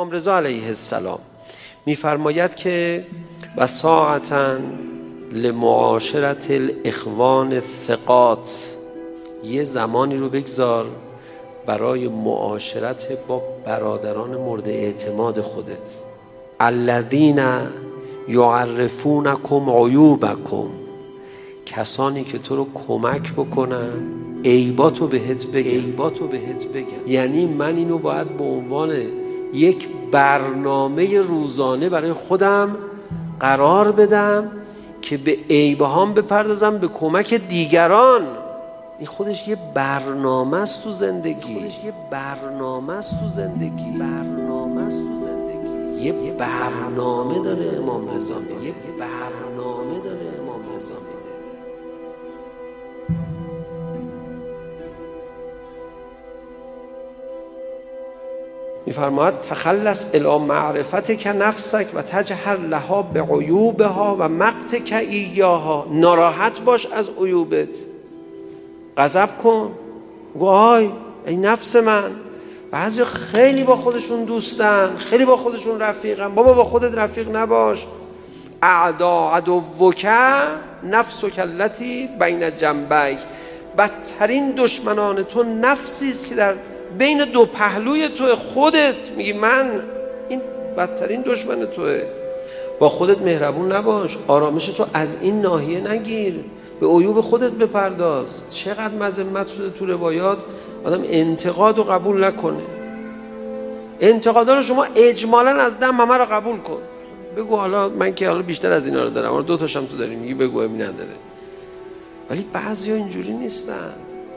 امام رضا علیه السلام میفرماید که و ساعتاً لمعاشرت الاخوان الثقات، یه زمانی رو بگذار برای معاشرت با برادران مورد اعتماد خودت، الذین یعرفونکم عیوبکم، کسانی که تو رو کمک بکنن عیباتو بهت بگن. یعنی من اینو باید به عنوان یک برنامه روزانه برای خودم قرار بدم که به عیبهام بپردازم به کمک دیگران. این خودش یه برنامه است تو زندگی. یه برنامه داره امام رضا میده. میفرماید تخلص الی معرفتک نفسک و تجهر لها به عیوبها و مقتک ایاها. ناراحت باش از عیوبت، غضب کن، وای ای نفس من. بعضی خیلی با خودشون دوستن، خیلی با خودشون رفیقن. بابا با خودت رفیق نباش. اعدا عدوک نفسک التی بین جنبیک، بدترین دشمنان تو نفسی است که در بین دو پهلوی تو. خودت میگی من، این بدترین دشمن توه. با خودت مهربون نباش. آرامش تو از این ناحیه نگیر، به عیوب خودت بپرداز. چقدر مذمت شده تو روایات آدم انتقاد رو قبول نکنه. انتقادا رو شما اجمالا از دم همه رو قبول کن. بگو حالا من که حالا بیشتر از اینا رو دارم، حالا دو تاشم تو داری، میگی بگو امی نداره. ولی بعضیا اینجوری نیستن.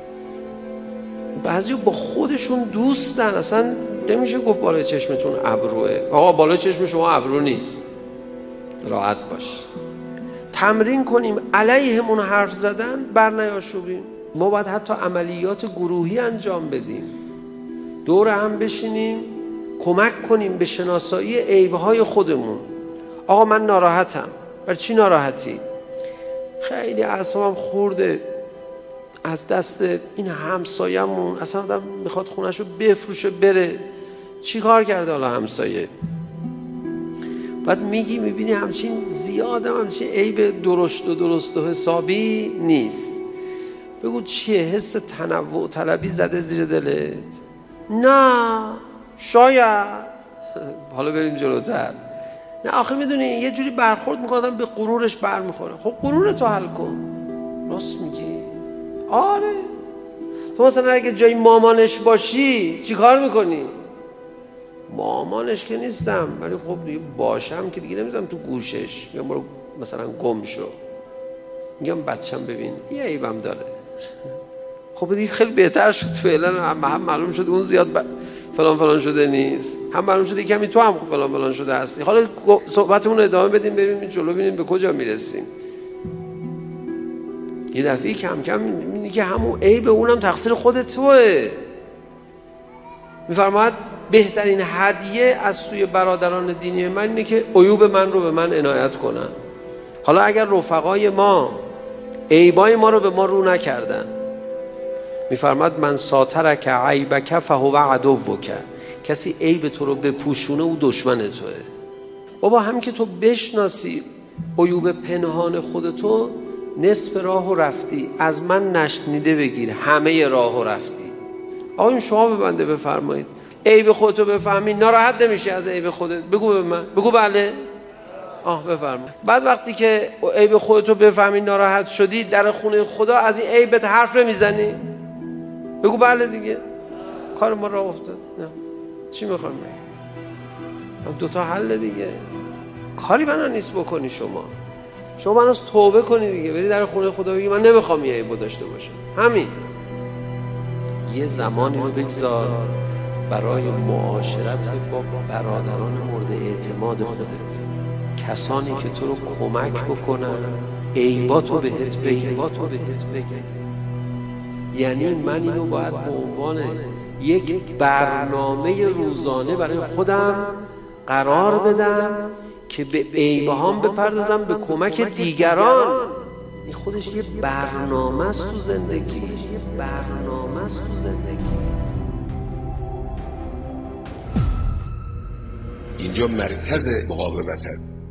بعضیا با خودشون دوستن. اصلا نمیشه گفت بالای چشمتون ابروه. آقا بالای چشم شما ابرو نیست، راحت باش. تمرین کنیم علیهمون حرف زدن، بر نیاشوبیم. ما باید حتی عملیات گروهی انجام بدیم، دور هم بشینیم کمک کنیم به شناسایی عیبهای خودمون. آقا من ناراحتم. برای چی ناراحتی؟ خیلی اعصابم خورده از دست این همسایه‌مون، اصلا آدم میخواد خونه‌شو بفروشه بره. چی کار کرده حالا همسایه؟ بعد میگی میبینی همچین زیادم همچین عیب درست و حسابی نیست. بگو چیه؟ حس تنوع طلبی زده زیر دلت؟ نه شاید. حالا بریم جلوتر. نه آخه میدونی یه جوری برخورد میکنه به غرورش برمیخوره. خب غرورتو حل کن. راست میگی. آره تو مثلا اگه جای مامانش باشی چی کار میکنی؟ مامانش که نیستم، ولی خب دیگه باشم که دیگه نمیزم تو گوشش، میگم برو مثلا گم شو. میگم بچم ببین یه عیبم داره. خب دیگه خیلی بهتر شد فعلا. هم معلوم شد اون زیاد فلان شده نیست، هم معلوم شده کمی تو هم فلان شده هستی. حالا صحبتمون ادامه بدیم، بریم جلو ببینیم به کجا میرسیم. یه دفعه کم کم میبینی که همون عیب اونم تقصیر خودت توه. میفرماید بهترین هدیه از سوی برادران دینی من اینه که عیوب من رو به من عنایت کنن. حالا اگر رفقای ما عیبای ما رو به ما رو نکردن، میفرماید من ساترک عیبک فهو عدوک، کسی عیب تو رو بپوشونه او دشمن توه. بابا هم که تو بشناسی عیوب پنهان خودتو، نصف راهو رفتی. از من نشنیده بگیر، همه راهو رفتی. آقایون شما به بنده بفرمایید عیب خودتو بفهمی، ناراحت نمیشی از عیب خودت؟ بگو به من. بگو بله. بفرمایید. بعد وقتی که عیب خودتو بفهمی ناراحت شدی، در خونه خدا از این عیبت حرف نمیزنی؟ بگو بله دیگه. کار ما راه افتاد. نه چی میخوام بگم؟ دوتا حل دیگه. کاری بنا نیست بکنی. شما بناس توبه کنی دیگه، بری در خونه خدا بگی من نمیخوام یه عیبو داشته باشم. همین. یه زمانی رو بگذار برای معاشرت با برادران مورد اعتماد خودت، کسانی که تو رو کمک بکنن عیباتو بهت بگن. یعنی من اینو باید به عنوان یک برنامه روزانه برای خودم قرار بدم که به عیبهام بپردازم به کمک دیگران. این خودش یه برنامه است تو زندگی. اینجا مرکز مقاومت است.